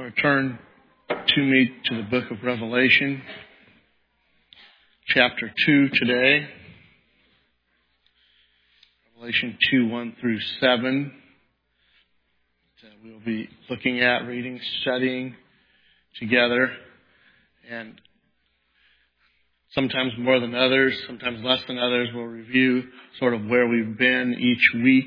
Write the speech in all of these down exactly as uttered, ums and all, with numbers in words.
going to turn to me to the book of Revelation, chapter two today. Revelation two, one through seven. That we'll be looking at, reading, studying together. And sometimes more than others, sometimes less than others, we'll review sort of where we've been each week.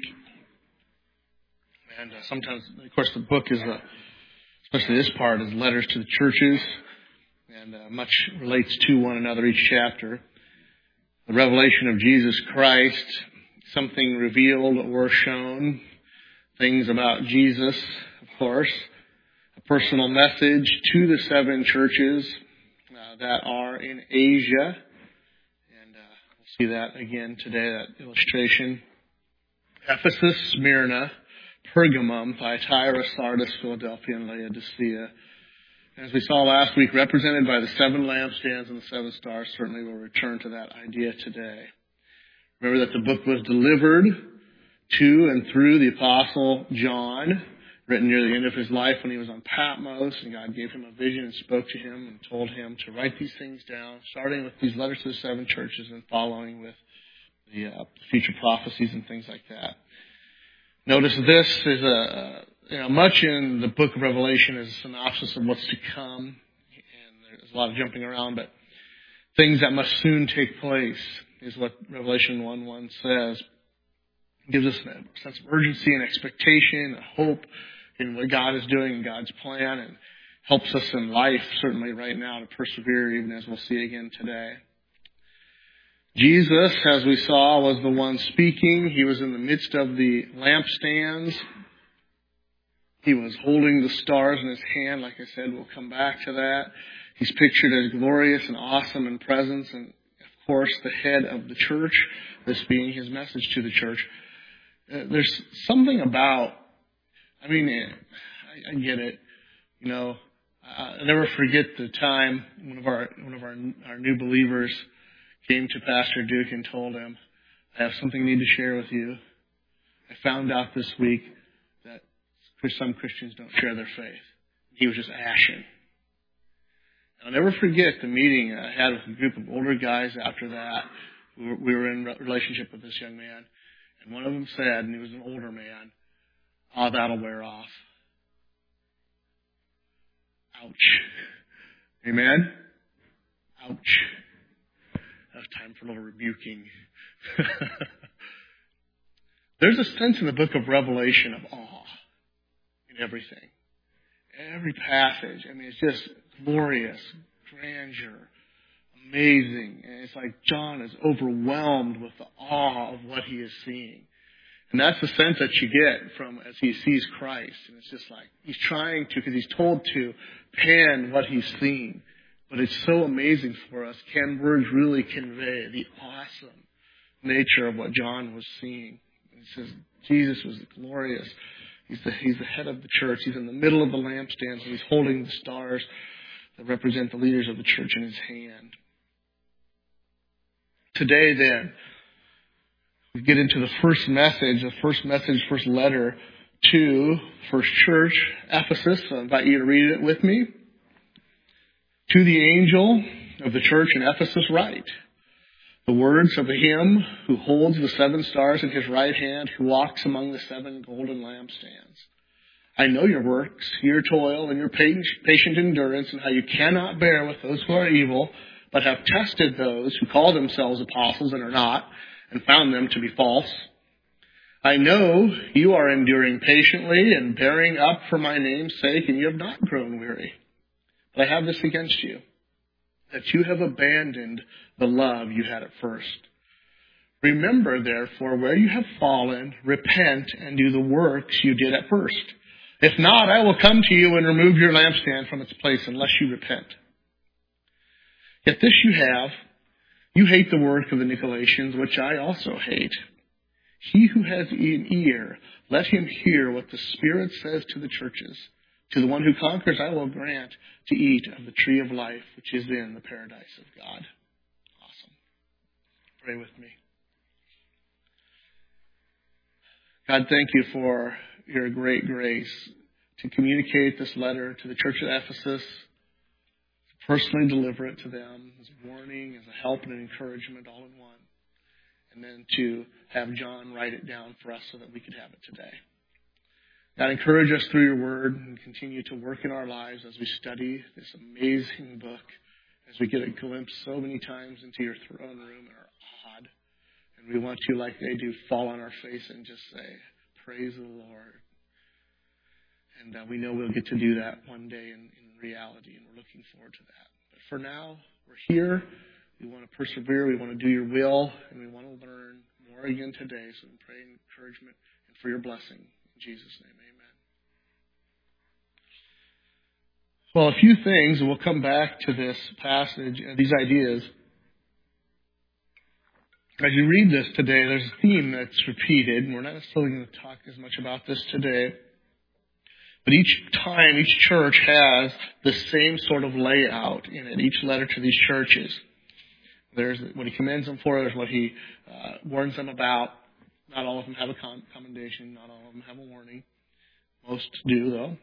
And uh, sometimes, of course, the book is, a, especially this part, is letters to the churches. And uh, much relates to one another, each chapter. The revelation of Jesus Christ, something revealed or shown. Things about Jesus, of course. A personal message to the seven churches uh, that are in Asia. And uh, we'll see that again today, that illustration. Ephesus, Smyrna, Pergamum, Thyatira, Sardis, Philadelphia, and Laodicea. As we saw last week, represented by the seven lampstands and the seven stars. Certainly we'll return to that idea today. Remember that the book was delivered to and through the Apostle John, written near the end of his life when he was on Patmos, and God gave him a vision and spoke to him and told him to write these things down, starting with these letters to the seven churches and following with the uh, future prophecies and things like that. Notice this is a, you know, much in the book of Revelation is a synopsis of what's to come, and there's a lot of jumping around, but things that must soon take place is what Revelation one one says. It gives us a sense of urgency and expectation, a hope in what God is doing in God's plan, and helps us in life, certainly right now, to persevere, even as we'll see again today. Jesus, as we saw, was the one speaking. He was in the midst of the lampstands. He was holding the stars in his hand. Like I said, we'll come back to that. He's pictured as glorious and awesome in presence, and of course, the head of the church, this being his message to the church. Uh, there's something about, I mean, I, I get it. You know, I'll never forget the time one of our one of our our new believers came to Pastor Duke and told him, I have something I need to share with you. I found out this week that some Christians don't share their faith. He was just ashen. I'll never forget the meeting I had with a group of older guys after that. We were, we were in a relationship with this young man. And one of them said, and he was an older man, oh, that'll wear off. Ouch. Amen? Ouch. That's time for a little rebuking. There's a sense in the book of Revelation of awe in everything. Every passage. I mean, it's just glorious, grandeur, amazing. And it's like John is overwhelmed with the awe of what he is seeing. And that's the sense that you get from as he sees Christ. And it's just like he's trying to, because he's told to, pen what he's seen. But it's so amazing for us. Can words really convey the awesome nature of what John was seeing? It says Jesus was glorious. He's the, he's the head of the church. He's in the middle of the lampstands, and he's holding the stars that represent the leaders of the church in his hand. Today, then, we get into the first message, the first message, first letter to First Church, Ephesus. I invite you to read it with me. To the angel of the church in Ephesus write, the words of him who holds the seven stars in his right hand, who walks among the seven golden lampstands. I know your works, your toil, and your patient endurance, and how you cannot bear with those who are evil, but have tested those who call themselves apostles and are not, and found them to be false. I know you are enduring patiently and bearing up for my name's sake, and you have not grown weary. But I have this against you, that you have abandoned the love you had at first. Remember, therefore, where you have fallen, repent and do the works you did at first. If not, I will come to you and remove your lampstand from its place unless you repent. Yet this you have, you hate the work of the Nicolaitans, which I also hate. He who has an ear, let him hear what the Spirit says to the churches. To the one who conquers, I will grant to eat of the tree of life, which is in the paradise of God. Awesome. Pray with me. God, thank you for your great grace to communicate this letter to the church at Ephesus, to personally deliver it to them as a warning, as a help and an encouragement all in one, and then to have John write it down for us so that we could have it today. God, encourage us through your word and continue to work in our lives as we study this amazing book, as we get a glimpse so many times into your throne room and are awed. And we want to, like they do, fall on our face and just say, praise the Lord. And uh, we know we'll get to do that one day in, in reality, and we're looking forward to that. But for now, we're here. We want to persevere. We want to do your will, and we want to learn more again today. So we pray encouragement and for your blessing. In Jesus' name, amen. Well, a few things, and we'll come back to this passage, uh, these ideas. As you read this today, there's a theme that's repeated, and we're not necessarily going to talk as much about this today. But each time, each church has the same sort of layout in it, each letter to these churches. There's what he commends them for, there's what he uh, warns them about. Not all of them have a con- commendation, not all of them have a warning. Most do, though.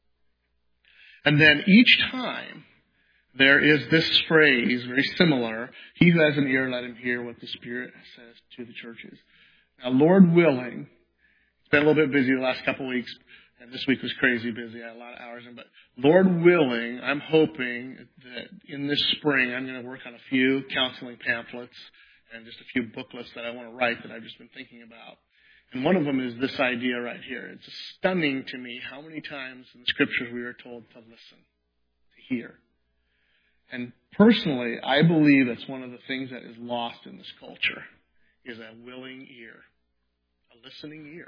And then each time, there is this phrase, very similar, he who has an ear, let him hear what the Spirit says to the churches. Now, Lord willing, it's been a little bit busy the last couple of weeks, and this week was crazy busy. I had a lot of hours in, but Lord willing, I'm hoping that in this spring, I'm going to work on a few counseling pamphlets and just a few booklets that I want to write that I've just been thinking about. And one of them is this idea right here. It's stunning to me how many times in the Scriptures we are told to listen, to hear. And personally, I believe that's one of the things that is lost in this culture, is a willing ear, a listening ear.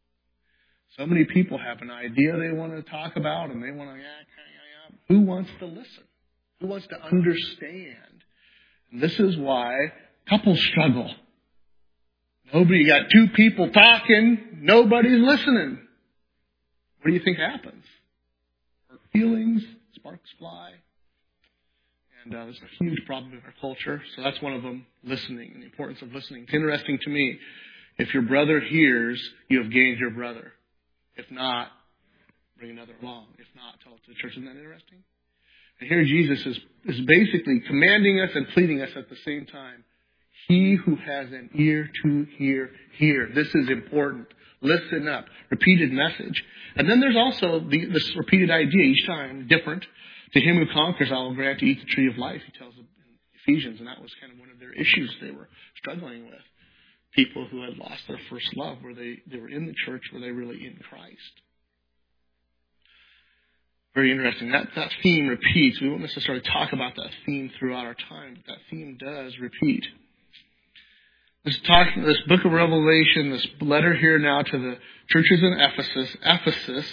So many people have an idea they want to talk about, and they want to, yeah, yeah, yeah. Who wants to listen? Who wants to understand? And this is why couples struggle. Nobody, you got two people talking, nobody's listening. What do you think happens? Hurt feelings, sparks fly. And uh, there's a huge problem in our culture. So that's one of them, listening, and the importance of listening. It's interesting to me. If your brother hears, you have gained your brother. If not, bring another along. If not, tell it to the church. Isn't that interesting? And here Jesus is, is basically commanding us and pleading us at the same time. He who has an ear to hear, hear. This is important. Listen up. Repeated message. And then there's also the, this repeated idea each time, different. To him who conquers, I will grant to eat the tree of life, he tells them in Ephesians. And that was kind of one of their issues they were struggling with. People who had lost their first love, where they, they were in the church, were they really in Christ? Very interesting. That, that theme repeats. We won't necessarily talk about that theme throughout our time, but that theme does repeat. This talk, this book of Revelation, this letter here now to the churches in Ephesus. Ephesus.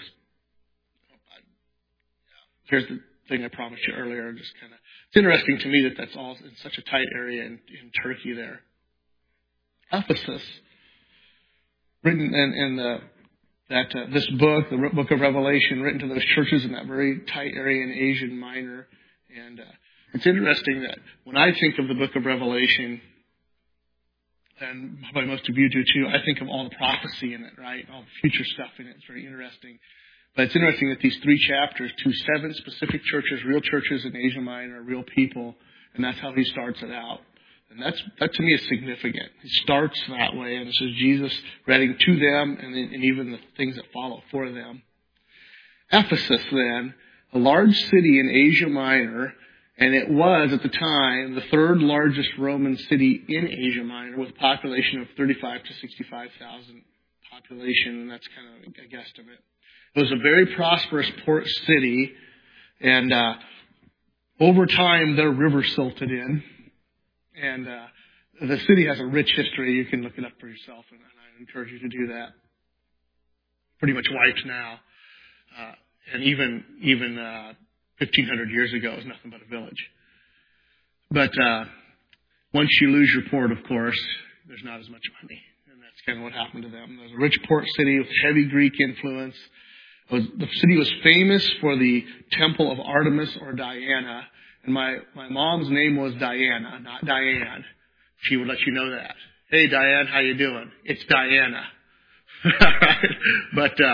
Here's the thing I promised you earlier. Just kind of, it's interesting to me that that's all in such a tight area in, in Turkey there. Ephesus, written in, in the, that uh, this book, the book of Revelation, written to those churches in that very tight area in Asia Minor. And uh, it's interesting that when I think of the book of Revelation, and probably most of you do too, I think of all the prophecy in it, right? All the future stuff in it. It's very interesting. But it's interesting that these three chapters, to seven specific churches, real churches in Asia Minor, real people, and that's how he starts it out. And that's, that to me is significant. He starts that way, and this is Jesus writing to them and, and even the things that follow for them. Ephesus, then, a large city in Asia Minor, and it was, at the time, the third largest Roman city in Asia Minor, with a population of thirty-five to sixty-five thousand population, and that's kind of a guesstimate. It was a very prosperous port city, and uh, over time, their river silted in. And uh, the city has a rich history. You can look it up for yourself, and, and I encourage you to do that. Pretty much wiped now. Uh, and even even uh, fifteen hundred years ago, it was nothing but a village. But uh, once you lose your port, of course, there's not as much money. And that's kind of what happened to them. It was a rich port city with heavy Greek influence. It was, the city was famous for the temple of Artemis or Diana. And my, my mom's name was Diana, not Diane. She would let you know that. Hey, Diane, how you doing? It's Diana. But uh,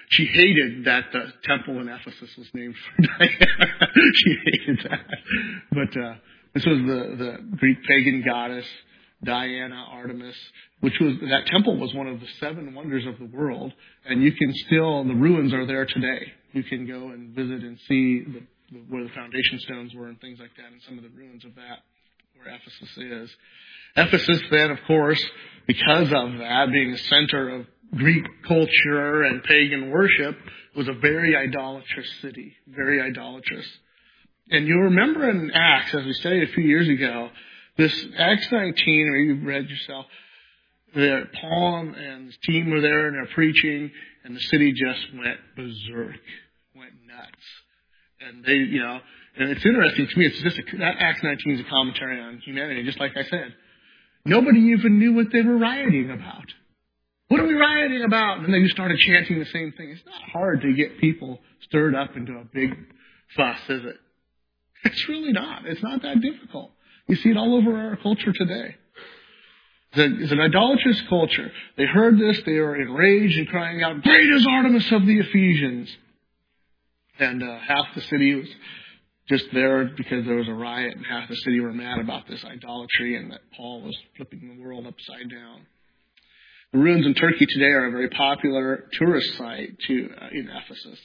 she hated that the temple in Ephesus was named for Diana. She hated that. But uh, this was the, the Greek pagan goddess, Diana, Artemis, which was, that temple was one of the seven wonders of the world. And you can still, the ruins are there today. You can go and visit and see the, the, where the foundation stones were and things like that, and some of the ruins of that, where Ephesus is. Ephesus then, of course, because of that, being a center of Greek culture and pagan worship, was a very idolatrous city, very idolatrous. And you'll remember in Acts, as we studied a few years ago, this Acts nineteen, or you've read yourself, that Paul and his team were there and they're preaching, and the city just went berserk, went nuts. And they, you know, and it's interesting to me, it's just a, that Acts nineteen is a commentary on humanity, just like I said. Nobody even knew what they were rioting about. What are we rioting about? And then they just started chanting the same thing. It's not hard to get people stirred up into a big fuss, is it? It's really not. It's not that difficult. You see it all over our culture today. It's an idolatrous culture. They heard this. They were enraged and crying out, "Great is Artemis of the Ephesians." And uh, half the city was just there because there was a riot, and half the city were mad about this idolatry and that Paul was flipping the world upside down. The ruins in Turkey today are a very popular tourist site to, uh, in Ephesus.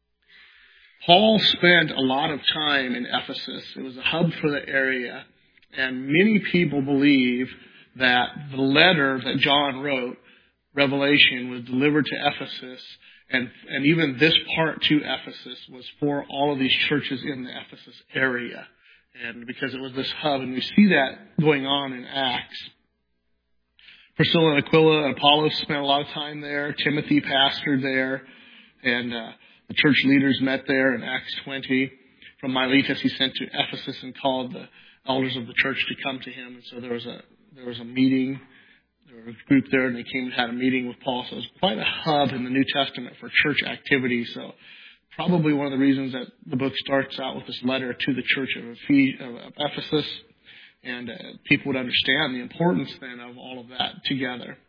Paul spent a lot of time in Ephesus. It was a hub for the area, and many people believe that the letter that John wrote, Revelation, was delivered to Ephesus, and, and even this part to Ephesus was for all of these churches in the Ephesus area. And because it was this hub, and we see that going on in Acts. Priscilla and Aquila and Apollos spent a lot of time there. Timothy pastored there, and uh, the church leaders met there in Acts twenty. From Miletus, he sent to Ephesus and called the elders of the church to come to him. And so there was a there was a meeting. There was a group there, and they came and had a meeting with Paul. So it was quite a hub in the New Testament for church activity. So probably one of the reasons that the book starts out with this letter to the church of Ephesus. And uh, people would understand the importance then of all of that together.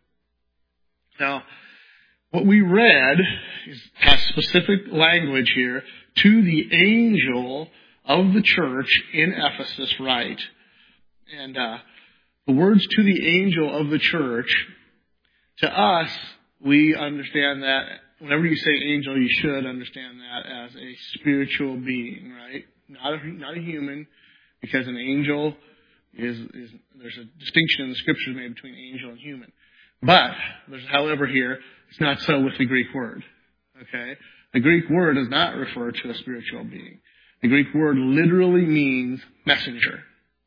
Now, what we read is, has specific language here, to the angel of the church in Ephesus write. And uh, the words "to the angel of the church," to us, we understand that whenever you say angel, you should understand that as a spiritual being, right? Not a, not a human, because an angel is, is, there's a distinction in the scriptures made between angel and human. But, there's however here, it's not so with the Greek word. Okay? The Greek word does not refer to a spiritual being. The Greek word literally means messenger.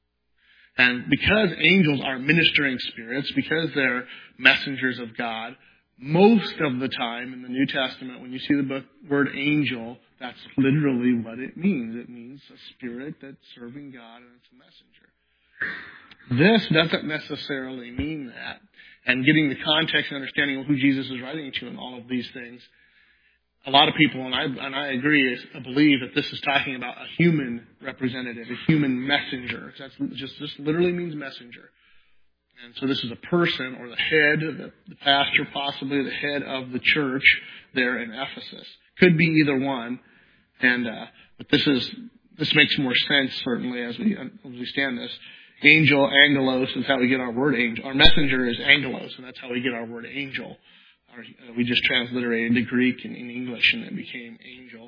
And because angels are ministering spirits, because they're messengers of God, most of the time in the New Testament, when you see the book, word angel, that's literally what it means. It means a spirit that's serving God, and it's a messenger. This doesn't necessarily mean that. And getting the context and understanding of who Jesus is writing to and all of these things, a lot of people, and I, and I agree, believe that this is talking about a human representative, a human messenger. That's just, this literally means messenger. And so this is a person, or the head, the, the pastor, possibly the head of the church there in Ephesus. Could be either one. And uh, but this is this makes more sense, certainly, as we as we stand this. Angel, angelos, is how we get our word angel. Our messenger is angelos, and that's how we get our word angel. Our, uh, we just transliterated the Greek in, in English, and it became angel.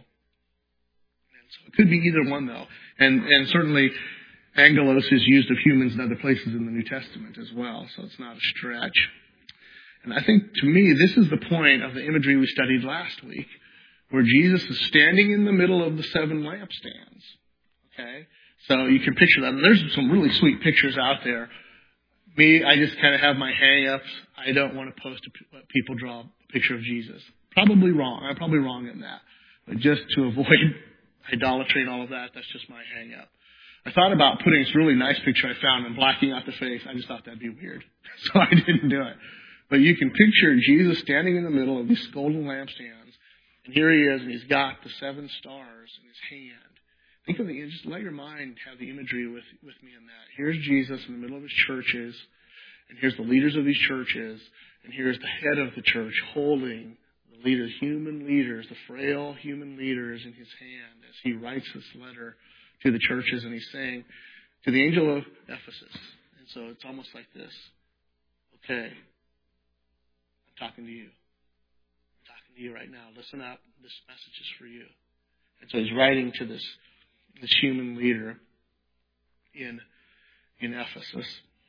And so it could be either one, though. And and certainly, angelos is used of humans in other places in the New Testament as well, so it's not a stretch. And I think, to me, this is the point of the imagery we studied last week, where Jesus is standing in the middle of the seven lampstands. Okay? So you can picture that. And there's some really sweet pictures out there. Me, I just kind of have my hang-ups. I don't want to post a, let people draw a picture of Jesus. Probably wrong. I'm probably wrong in that. But just to avoid idolatry and all of that, that's just my hang-up. I thought about putting this really nice picture I found and blacking out the face. I just thought that'd be weird. So I didn't do it. But you can picture Jesus standing in the middle of these golden lampstands. And here he is, and he's got the seven stars in his hand. Think of the, just let your mind have the imagery with, with me in that. Here's Jesus in the middle of his churches, and here's the leaders of these churches, and here's the head of the church holding the The leaders, human leaders, the frail human leaders in his hand as he writes this letter to the churches, and he's saying to the angel of Ephesus. And so it's almost like this. Okay, I'm talking to you. I'm talking to you right now. Listen up. This message is for you. And so he's writing to this, this human leader in, in Ephesus.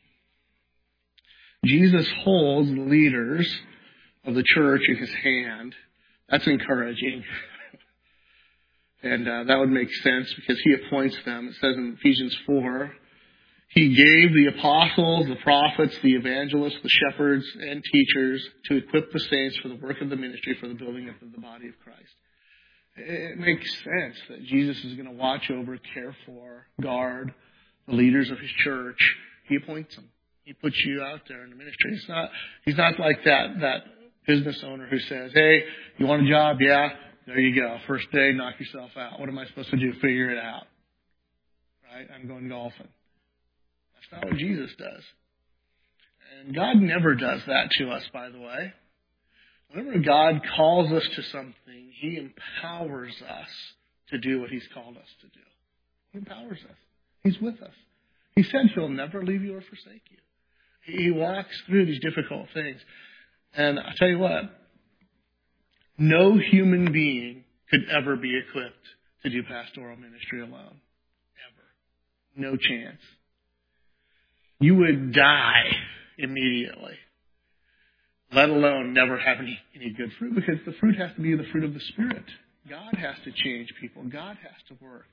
Jesus holds the leaders of the church in his hand. That's encouraging. and uh, that would make sense because he appoints them. It says in Ephesians four, he gave the apostles, the prophets, the evangelists, the shepherds, and teachers to equip the saints for the work of the ministry, for the building up of the body of Christ. It makes sense that Jesus is going to watch over, care for, guard the leaders of his church. He appoints them. He puts you out there in the ministry. It's not, he's not like that, that business owner who says, hey, you want a job? Yeah, there you go. First day, knock yourself out. What am I supposed to do? Figure it out. Right? I'm going golfing. That's not what Jesus does. And God never does that to us, by the way. Whenever God calls us to something, he empowers us to do what he's called us to do. He empowers us. He's with us. He said he'll never leave you or forsake you. He walks through these difficult things. And I tell you what, no human being could ever be equipped to do pastoral ministry alone. Ever. No chance. You would die immediately, let alone never have any, any good fruit, because the fruit has to be the fruit of the Spirit. God has to change people. God has to work.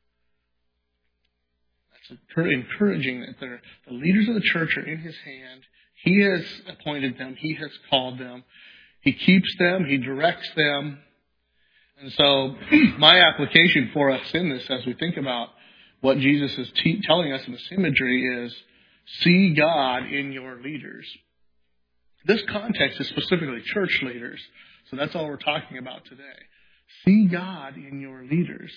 That's encouraging that the leaders of the church are in his hand. He has appointed them. He has called them. He keeps them. He directs them. And so my application for us in this, as we think about what Jesus is te- telling us in this imagery, is see God in your leaders. This context is specifically church leaders. So that's all we're talking about today. See God in your leaders.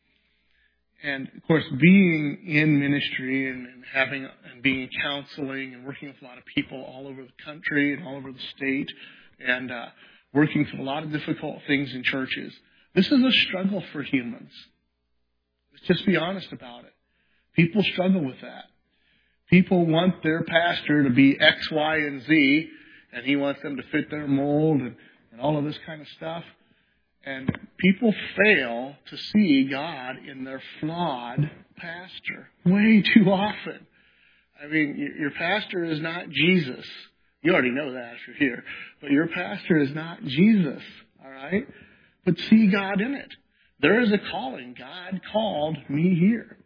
And, of course, being in ministry and, and having and being in counseling and working with a lot of people all over the country and all over the state and uh, working through a lot of difficult things in churches, this is a struggle for humans. Let's just be honest about it. People struggle with that. People want their pastor to be X, Y, and Z, and he wants them to fit their mold and, and all of this kind of stuff. And people fail to see God in their flawed pastor way too often. I mean, your pastor is not Jesus. You already know that if you're here. But your pastor is not Jesus, all right? But see God in it. There is a calling. God called me here.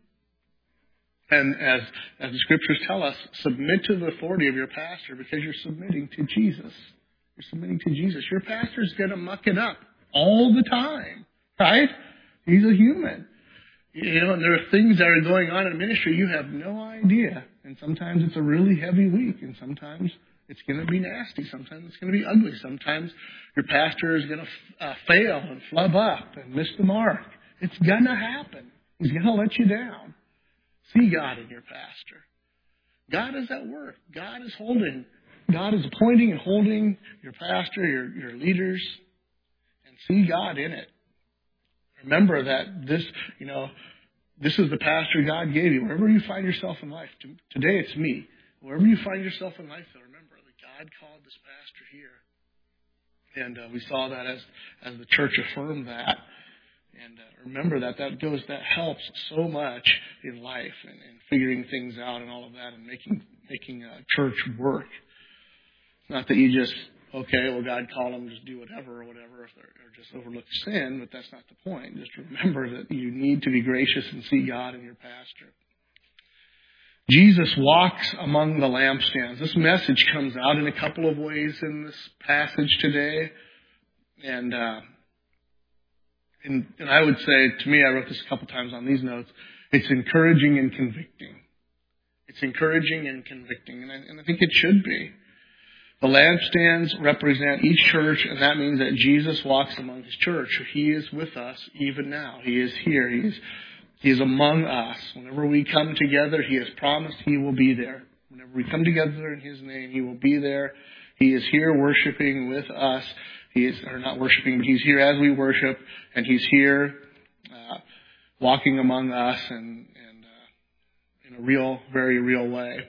And as, as the scriptures tell us, submit to the authority of your pastor because you're submitting to Jesus. You're submitting to Jesus. Your pastor's going to muck it up all the time, right? He's a human. You know, and there are things that are going on in ministry you have no idea. And sometimes it's a really heavy week, and sometimes it's going to be nasty. Sometimes it's going to be ugly. Sometimes your pastor is going to uh, fail and flub up and miss the mark. It's going to happen. He's going to let you down. See God in your pastor. God is at work. God is holding. God is appointing and holding your pastor, your, your leaders, and see God in it. Remember that this, you know, this is the pastor God gave you. Wherever you find yourself in life, today it's me. Wherever you find yourself in life, though, remember that God called this pastor here. And uh, we saw that as, as the church affirmed that. And uh, remember that that goes, that helps so much in life and, and figuring things out and all of that and making making uh, church work. Not that you just, okay, well, God called them, just do whatever or whatever, or, or just overlook sin, but that's not the point. Just remember that you need to be gracious and see God in your pastor. Jesus walks among the lampstands. This message comes out in a couple of ways in this passage today. And, uh, and, and I would say, to me, I wrote this a couple times on these notes, it's encouraging and convicting. It's encouraging and convicting, and I, and I think it should be. The lampstands represent each church, and that means that Jesus walks among his church. He is with us even now. He is here. He is, he is among us. Whenever we come together, he has promised he will be there. Whenever we come together in his name, he will be there. He is here worshiping with us. He is, or not worshiping, but He's here as we worship, and He's here uh, walking among us and, and uh, in a real, very real way.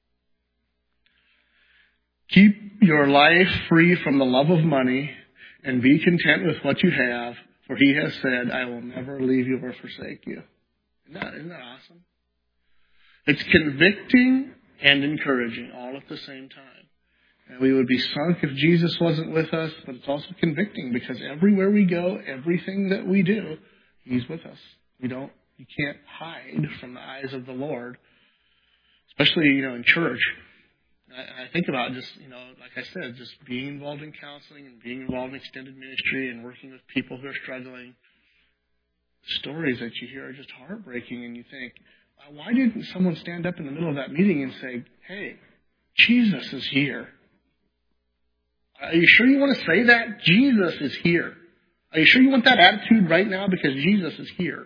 Keep your life free from the love of money and be content with what you have, for He has said, I will never leave you or forsake you. Isn't that, isn't that awesome? It's convicting and encouraging all at the same time. And we would be sunk if Jesus wasn't with us, but it's also convicting because everywhere we go, everything that we do, He's with us. We don't, you can't hide from the eyes of the Lord, especially, you know, in church. I, I think about just, you know, like I said, just being involved in counseling and being involved in extended ministry and working with people who are struggling. The stories that you hear are just heartbreaking, and you think, why didn't someone stand up in the middle of that meeting and say, hey, Jesus is here? Are you sure you want to say that? Jesus is here. Are you sure you want that attitude right now? Because Jesus is here.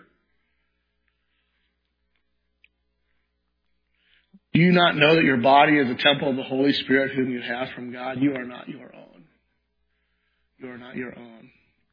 Do you not know that your body is a temple of the Holy Spirit whom you have from God? You are not your own. You are not your own.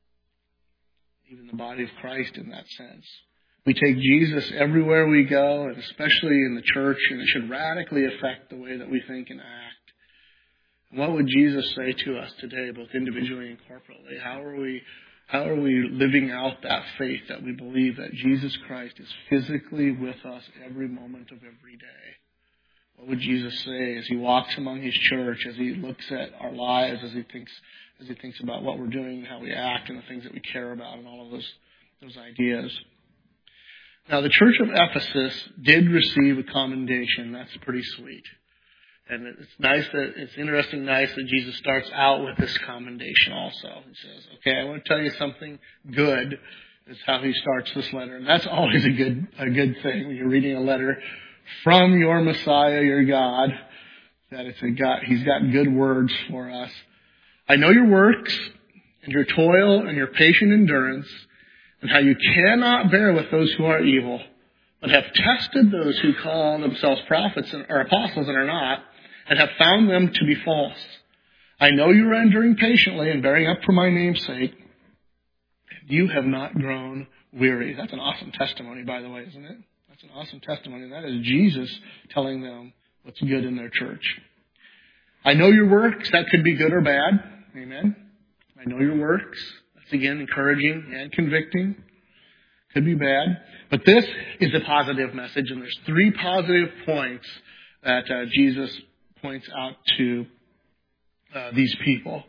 Even the body of Christ in that sense. We take Jesus everywhere we go, and especially in the church, and it should radically affect the way that we think and act. And what would Jesus say to us today, both individually and corporately? How are we, how are we living out that faith that we believe that Jesus Christ is physically with us every moment of every day? What would Jesus say as He walks among His church, as He looks at our lives, as He thinks, as He thinks about what we're doing and how we act and the things that we care about and all of those, those ideas? Now, the church of Ephesus did receive a commendation. That's pretty sweet. And it's nice that, it's interesting, nice that Jesus starts out with this commendation also. He says, okay, I want to tell you something good, is how he starts this letter. And that's always a good, a good thing when you're reading a letter from your Messiah, your God, that it's a God, He's got good words for us. I know your works and your toil and your patient endurance, and how you cannot bear with those who are evil, but have tested those who call themselves prophets or apostles and are not, and have found them to be false. I know you are enduring patiently and bearing up for my name's sake. You have not grown weary. That's an awesome testimony, by the way, isn't it? That's an awesome testimony. That is Jesus telling them what's good in their church. I know your works. That could be good or bad. Amen. I know your works. That's again encouraging and convicting. Could be bad. But this is a positive message, and there's three positive points that uh, Jesus points out to uh, these people.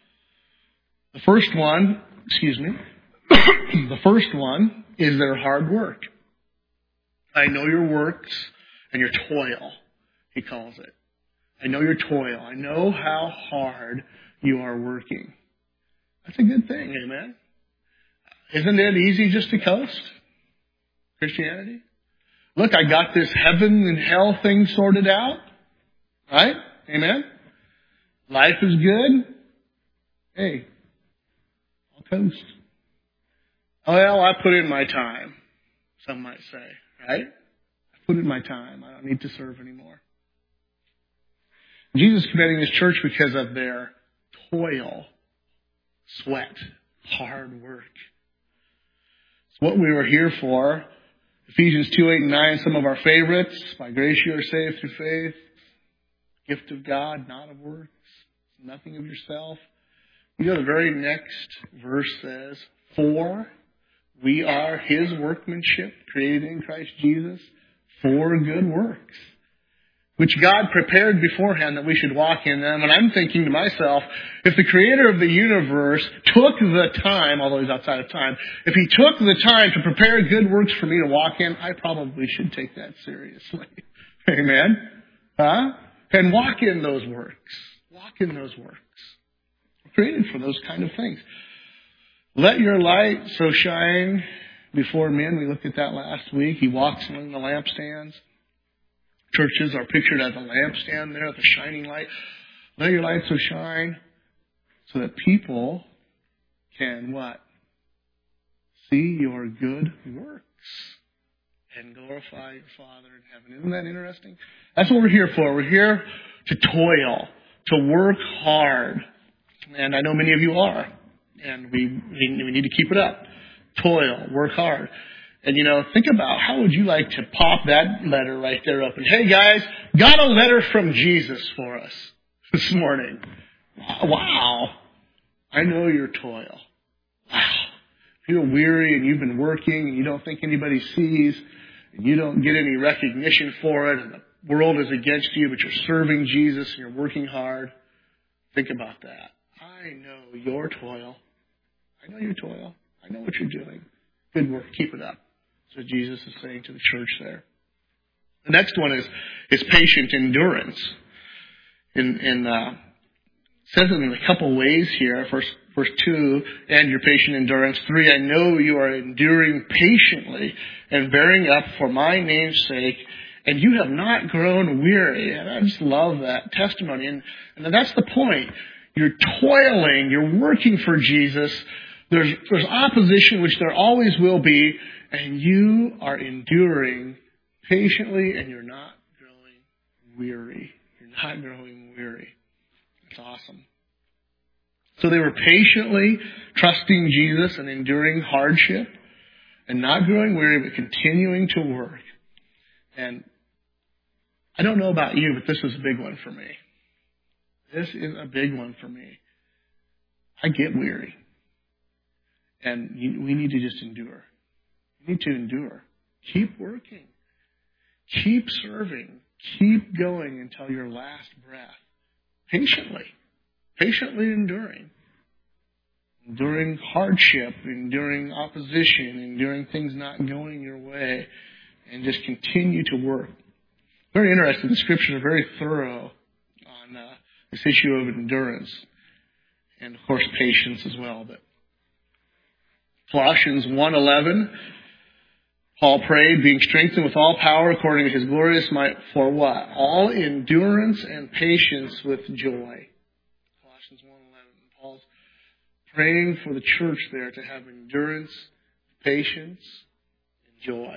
The first one, excuse me, the first one is their hard work. I know your works and your toil, he calls it. I know your toil. I know how hard you are working. That's a good thing, amen? Isn't it easy just to coast? Christianity? Look, I got this heaven and hell thing sorted out. Right? Amen? Life is good. Hey, I'll coast. Well, I put in my time, some might say. Right? I put in my time. I don't need to serve anymore. Jesus is commending His church because of their toil, sweat, hard work. It's what we were here for. Ephesians two, eight, and nine, some of our favorites. By grace you are saved through faith. Gift of God, not of works. Nothing of yourself. You know, the very next verse says, for we are His workmanship, created in Christ Jesus, for good works, which God prepared beforehand that we should walk in them. And I'm thinking to myself, if the Creator of the universe took the time, although He's outside of time, if He took the time to prepare good works for me to walk in, I probably should take that seriously. Amen? Huh? And walk in those works. Walk in those works. We're created for those kind of things. Let your light so shine before men. We looked at that last week. He walks among the lampstands. Churches are pictured as a lampstand there, the shining light. Let your light so shine so that people can what? See your good works and glorify your Father in heaven. Isn't that interesting? That's what we're here for. We're here to toil, to work hard. And I know many of you are. And we, we, we need to keep it up. Toil, work hard. And, you know, think about how would you like to pop that letter right there open. Hey, guys, got a letter from Jesus for us this morning. Wow. I know your toil. Wow. If you're weary and you've been working and you don't think anybody sees and you don't get any recognition for it and the world is against you, but you're serving Jesus and you're working hard, think about that. I know your toil. I know your toil. I know what you're doing. Good work. Keep it up. That's what Jesus is saying to the church there. The next one is, is patient endurance. In, in, uh, it says it in a couple ways here. First, verse two, and your patient endurance. Three, I know you are enduring patiently and bearing up for my name's sake, and you have not grown weary. And I just love that testimony. And, and that's the point. You're toiling. You're working for Jesus. There's, there's opposition, which there always will be, and you are enduring patiently, and you're not growing weary. You're not growing weary. It's awesome. So they were patiently trusting Jesus and enduring hardship and not growing weary, but continuing to work. And I don't know about you, but this is a big one for me. This is a big one for me. I get weary. And you, we need to just endure. We need to endure. Keep working. Keep serving. Keep going until your last breath. Patiently. Patiently enduring. Enduring hardship, enduring opposition, enduring things not going your way, and just continue to work. Very interesting. The scriptures are very thorough on uh, this issue of endurance. And, of course, patience as well. But Colossians one eleven, Paul prayed, being strengthened with all power according to his glorious might, for what? All endurance and patience with joy. Colossians one eleven. Paul's praying for the church there to have endurance, patience, and joy.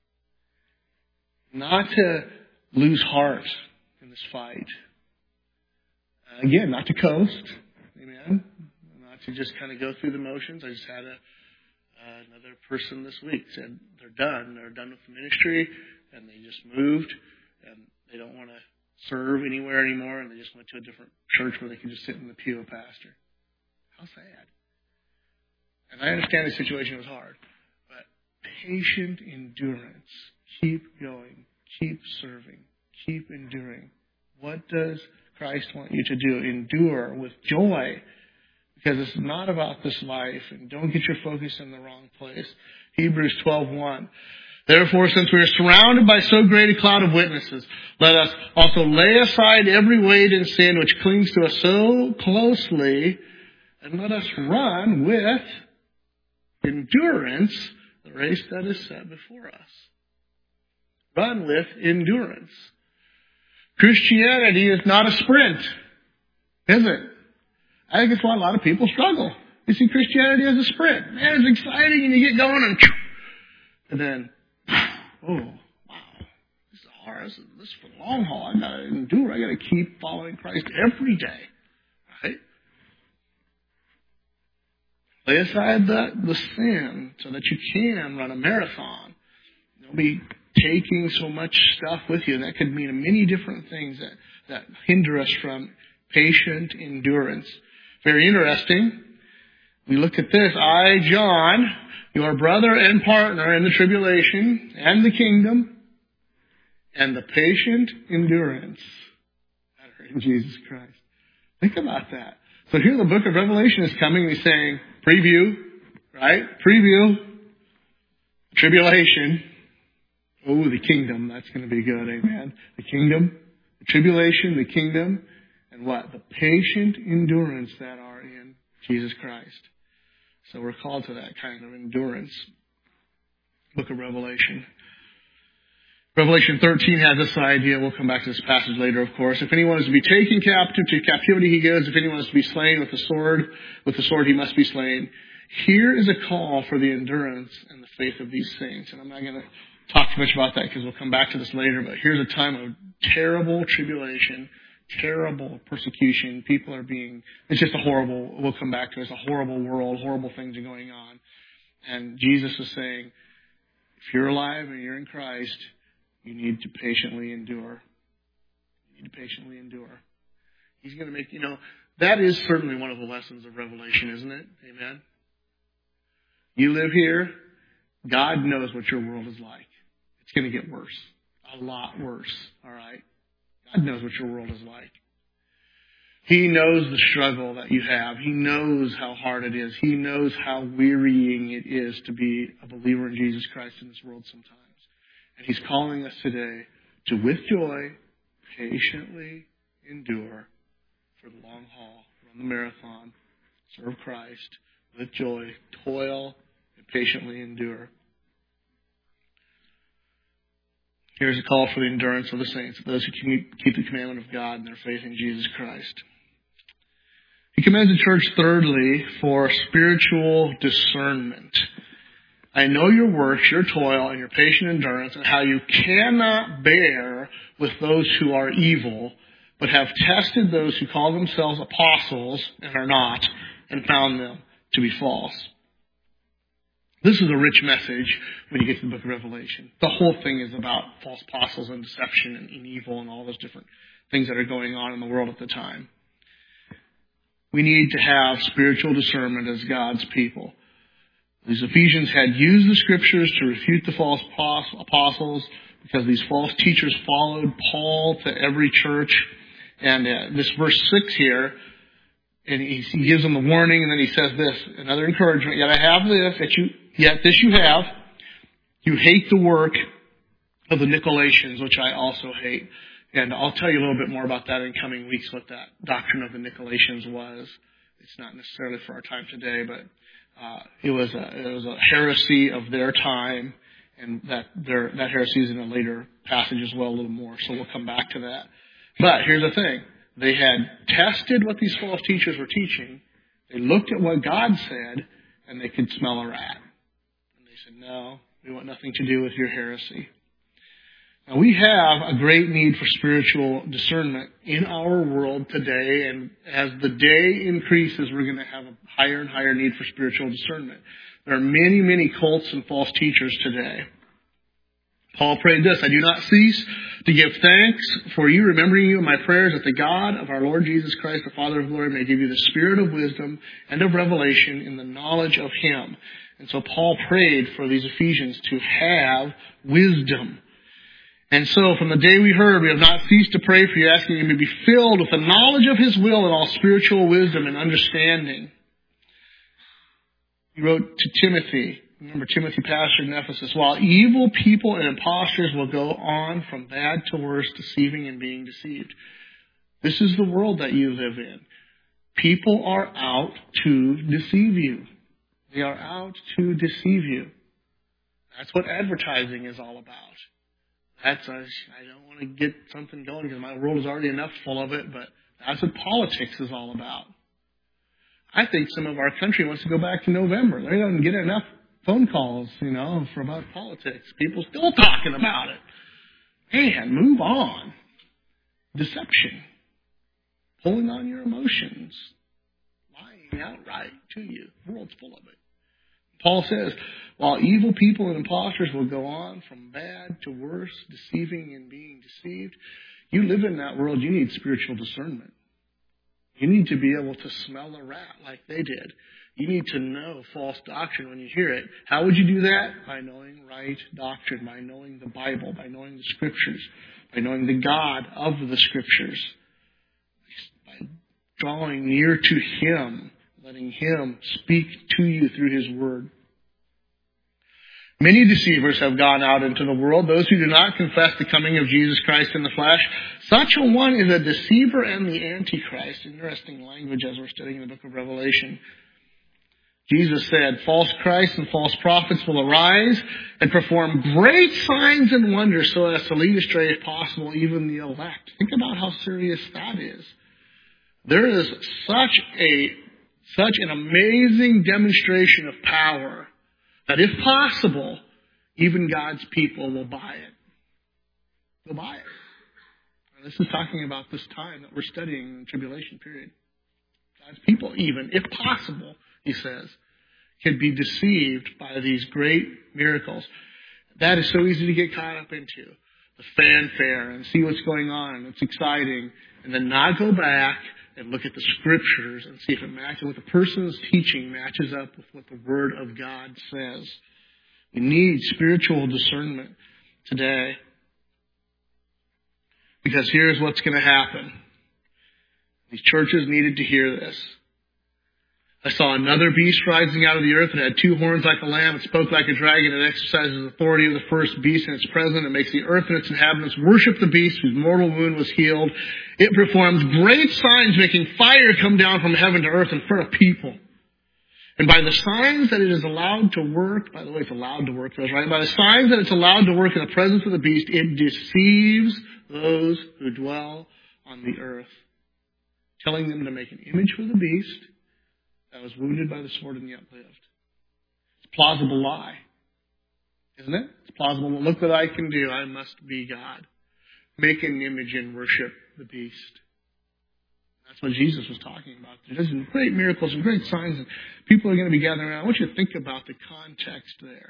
Not to lose heart in this fight. Again, not to coast. Amen. Not to just kind of go through the motions. I just had a uh, another person this week said they're done. They're done with the ministry, and they just moved, and they don't want to serve anywhere anymore, and they just went to a different church where they could just sit in the pew of pastor. How sad. And I understand the situation was hard, but patient endurance. Keep going. Keep serving. Keep enduring. What does Christ want you to do? Endure with joy. Because it's not about this life. And don't get your focus in the wrong place. Hebrews twelve one. Therefore, since we are surrounded by so great a cloud of witnesses, let us also lay aside every weight and sin which clings to us so closely, and let us run with endurance the race that is set before us. Run with endurance. Christianity is not a sprint, is it? I think it's why a lot of people struggle. You see Christianity as a sprint. Man, it's exciting and you get going and, and then, oh, wow, this is hard. This is, this is for the long haul. I gotta endure. I gotta keep following Christ every day. Right? Lay aside the, the sin so that you can run a marathon. Don't be taking so much stuff with you. And that could mean many different things that, that hinder us from patient endurance. Very interesting. We look at this. I, John, your brother and partner in the tribulation and the kingdom and the patient endurance that are in Jesus Christ. Think about that. So here the book of Revelation is coming. He's saying, preview, right? Preview. Tribulation. Oh, the kingdom. That's going to be good. Amen. The kingdom, the tribulation, the kingdom. And what? The patient endurance that are in Jesus Christ. So we're called to that kind of endurance. Book of Revelation. Revelation thirteen has this idea. We'll come back to this passage later, of course. If anyone is to be taken captive, to captivity he goes. If anyone is to be slain with the sword, with the sword he must be slain. Here is a call for the endurance and the faith of these saints. And I'm not going to talk too much about that because we'll come back to this later. But here's a time of terrible tribulation, terrible persecution. People are being, it's just a horrible, we'll come back to it, it's a horrible world, horrible things are going on. And Jesus is saying, if you're alive and you're in Christ, you need to patiently endure. You need to patiently endure. He's going to make, you know, that is certainly one of the lessons of Revelation, isn't it? Amen? You live here, God knows what your world is like. It's going to get worse. A lot worse. All right? God knows what your world is like. He knows the struggle that you have. He knows how hard it is. He knows how wearying it is to be a believer in Jesus Christ in this world sometimes. And He's calling us today to, with joy, patiently endure for the long haul, run the marathon, serve Christ with joy, toil, and patiently endure. Here's a call for the endurance of the saints, those who keep the commandment of God and their faith in Jesus Christ. He commends the church, thirdly, for spiritual discernment. I know your works, your toil, and your patient endurance, and how you cannot bear with those who are evil, but have tested those who call themselves apostles and are not, and found them to be false. This is a rich message when you get to the book of Revelation. The whole thing is about false apostles and deception and, and evil and all those different things that are going on in the world at the time. We need to have spiritual discernment as God's people. These Ephesians had used the scriptures to refute the false apostles because these false teachers followed Paul to every church. And uh, this verse six here, and he, he gives them the warning, and then he says this, another encouragement. Yet I have this, that you, yet this you have, you hate the work of the Nicolaitans, which I also hate. And I'll tell you a little bit more about that in coming weeks, what that doctrine of the Nicolaitans was. It's not necessarily for our time today, but uh, it was a it was a heresy of their time, and that their that heresy is in a later passage as well, a little more. So we'll come back to that. But here's the thing: they had tested what these false teachers were teaching. They looked at what God said, and they could smell a rat. And they said, "No, we want nothing to do with your heresy." Now, we have a great need for spiritual discernment in our world today, and as the day increases, we're going to have a higher and higher need for spiritual discernment. There are many, many cults and false teachers today. Paul prayed this, I do not cease to give thanks for you, remembering you in my prayers, that the God of our Lord Jesus Christ, the Father of glory, may give you the spirit of wisdom and of revelation in the knowledge of Him. And so Paul prayed for these Ephesians to have wisdom. And so from the day we heard, we have not ceased to pray for you, asking you to be filled with the knowledge of His will and all spiritual wisdom and understanding. He wrote to Timothy, remember Timothy pastored in Ephesus, while evil people and impostors will go on from bad to worse, deceiving and being deceived. This is the world that you live in. People are out to deceive you. They are out to deceive you. That's what advertising is all about. That's, I don't want to get something going because my world is already enough full of it, but that's what politics is all about. I think some of our country wants to go back to November. They don't get enough phone calls, you know, for about politics. People still talking about it. Man, move on. Deception. Pulling on your emotions. Lying outright to you. The world's full of it. Paul says, while evil people and impostors will go on from bad to worse, deceiving and being deceived, you live in that world, you need spiritual discernment. You need to be able to smell a rat like they did. You need to know false doctrine when you hear it. How would you do that? By knowing right doctrine, by knowing the Bible, by knowing the Scriptures, by knowing the God of the Scriptures, by drawing near to Him, letting Him speak to you through His Word. Many deceivers have gone out into the world, those who do not confess the coming of Jesus Christ in the flesh. Such a one is a deceiver and the Antichrist. Interesting language as we're studying the book of Revelation. Jesus said, false Christs and false prophets will arise and perform great signs and wonders so as to lead astray, if possible, even the elect. Think about how serious that is. There is such a Such an amazing demonstration of power that if possible, even God's people will buy it. They'll buy it. And this is talking about this time that we're studying, the tribulation period. God's people, even, if possible, he says, could be deceived by these great miracles. That is so easy to get caught up into. The fanfare and see what's going on. It's exciting. And then not go back and look at the scriptures and see if it matches, what the person's teaching matches up with what the Word of God says. We need spiritual discernment today. Because here's what's going to happen. These churches needed to hear this. I saw another beast rising out of the earth. It had two horns like a lamb. It spoke like a dragon. It exercises the authority of the first beast in its presence. It makes the earth and its inhabitants worship the beast whose mortal wound was healed. It performs great signs, making fire come down from heaven to earth in front of people. And by the signs that it is allowed to work, by the way, it's allowed to work, that's right. By the signs that it's allowed to work in the presence of the beast, it deceives those who dwell on the earth, telling them to make an image for the beast that was wounded by the sword and yet lived. It's a plausible lie, isn't it? It's plausible. Well, look what I can do. I must be God. Make an image and worship the beast. That's what Jesus was talking about. There's some great miracles and great signs, and people are going to be gathering around. I want you to think about the context there.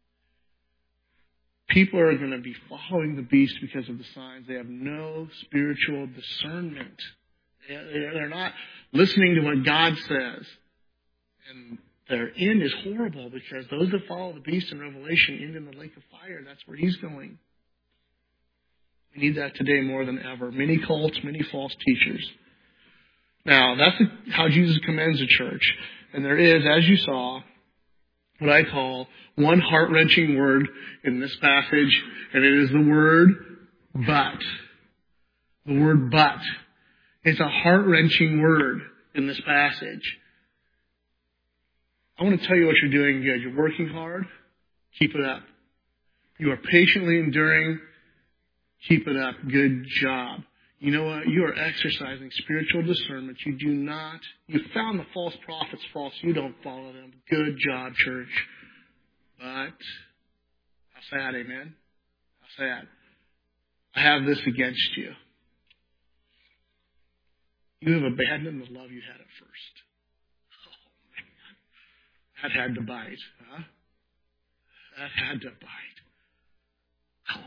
People are going to be following the beast because of the signs. They have no spiritual discernment. They're not listening to what God says. And their end is horrible because those that follow the beast in Revelation end in the lake of fire. That's where he's going. We need that today more than ever. Many cults, many false teachers. Now, that's how Jesus commends the church. And there is, as you saw, what I call one heart-wrenching word in this passage, and it is the word but. The word but. It's a heart-wrenching word in this passage. I want to tell you what you're doing good. You're working hard. Keep it up. You are patiently enduring. Keep it up. Good job. You know what? You are exercising spiritual discernment. You do not. You found the false prophets false. You don't follow them. Good job, church. But, how sad, amen? How sad. I have this against you. You have abandoned the love you had at first. Oh, man. That had to bite, huh? That had to bite. Oh.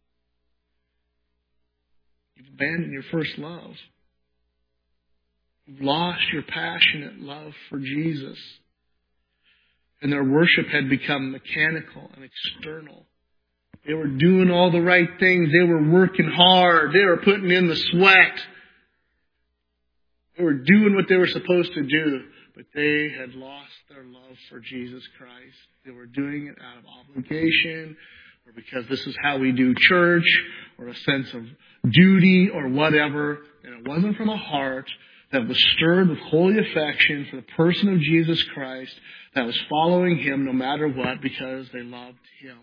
You've abandoned your first love. You've lost your passionate love for Jesus. And their worship had become mechanical and external. They were doing all the right things. They were working hard. They were putting in the sweat. They were doing what they were supposed to do. But they had lost their love for Jesus Christ. They were doing it out of obligation, or because this is how we do church, or a sense of duty, or whatever. And it wasn't from a heart that was stirred with holy affection for the person of Jesus Christ, that was following Him no matter what, because they loved Him.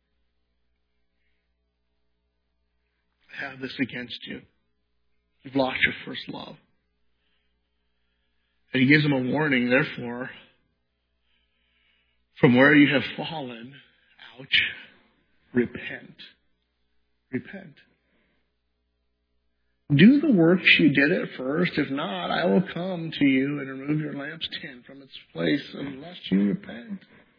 I have this against you. You've lost your first love. And He gives them a warning, therefore, from where you have fallen, ouch, repent. Repent. Do the works you did at first. If not, I will come to you and remove your lampstand from its place unless you repent.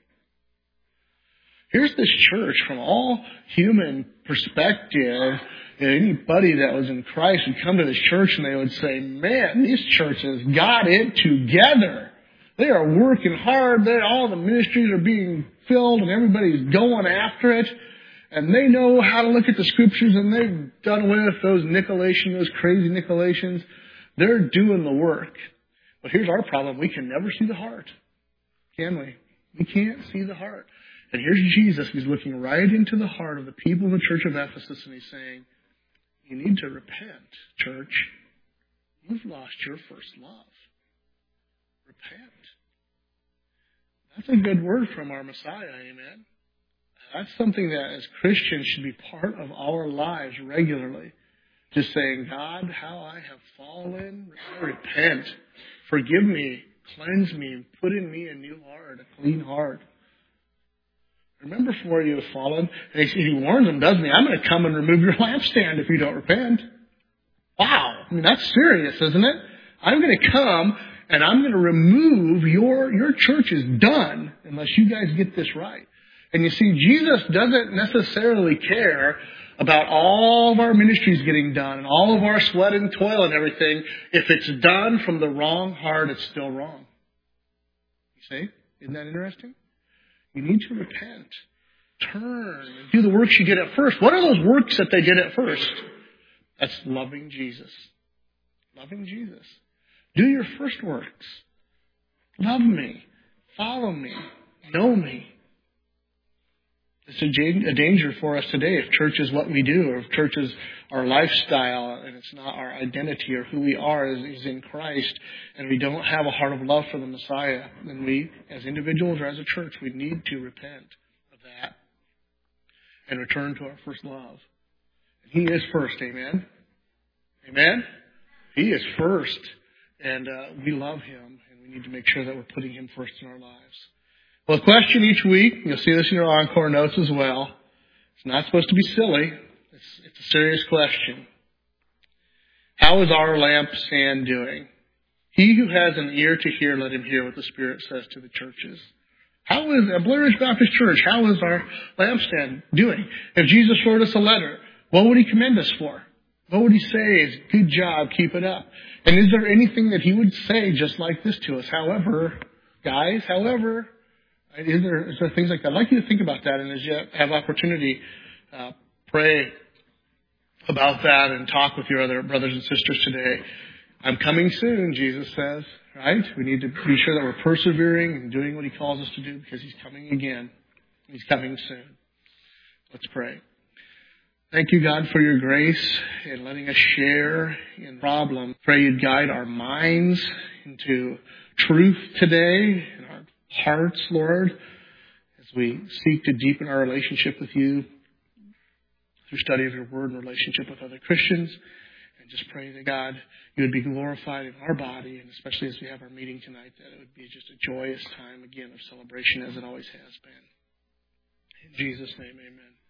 Here's this church from all human perspective. Anybody that was in Christ would come to this church and they would say, man, these churches got it together. They are working hard. They, all the ministries are being filled and everybody's going after it. And they know how to look at the scriptures, and they've done away with those Nicolaitans, those crazy Nicolaitans. They're doing the work. But here's our problem. We can never see the heart. Can we? We can't see the heart. And here's Jesus. He's looking right into the heart of the people in the church of Ephesus, and He's saying, you need to repent, church. You've lost your first love. Repent. That's a good word from our Messiah, amen? That's something that as Christians should be part of our lives regularly. Just saying, God, how I have fallen, I repent. Forgive me, cleanse me, put in me a new heart, a clean heart. Remember from where you have fallen. And he, he warns them, doesn't he? I'm going to come and remove your lampstand if you don't repent. Wow. I mean, that's serious, isn't it? I'm going to come and I'm going to remove your, your church is done unless you guys get this right. And you see, Jesus doesn't necessarily care about all of our ministries getting done and all of our sweat and toil and everything. If it's done from the wrong heart, it's still wrong. You see? Isn't that interesting? You need to repent. Turn and do the works you did at first. What are those works that they did at first? That's loving Jesus. Loving Jesus. Do your first works. Love me. Follow me. Know me. It's a danger for us today if church is what we do, or if church is our lifestyle and it's not our identity or who we are is in Christ, and we don't have a heart of love for the Messiah. Then we, as individuals or as a church, we need to repent of that and return to our first love. And He is first, amen? Amen? He is first, and uh, we love Him, and we need to make sure that we're putting Him first in our lives. Well, a question each week, you'll see this in your encore notes as well. It's not supposed to be silly. It's, it's a serious question. How is our lampstand doing? He who has an ear to hear, let him hear what the Spirit says to the churches. How is, at Blair Ridge Baptist Church, how is our lampstand doing? If Jesus wrote us a letter, what would He commend us for? What would He say is, good job, keep it up? And is there anything that He would say just like this to us? However, guys, however... Is there, is there things like that? I'd like you to think about that, and as you have opportunity, uh, pray about that and talk with your other brothers and sisters today. I'm coming soon, Jesus says, right? We need to be sure that we're persevering and doing what He calls us to do because He's coming again. He's coming soon. Let's pray. Thank you, God, for your grace in letting us share in problem. Pray You'd guide our minds into truth today, and our hearts, Lord, as we seek to deepen our relationship with You through study of Your Word and relationship with other Christians. And just pray that, God, You would be glorified in our body, and especially as we have our meeting tonight, that it would be just a joyous time, again, of celebration as it always has been. In Jesus' name, amen.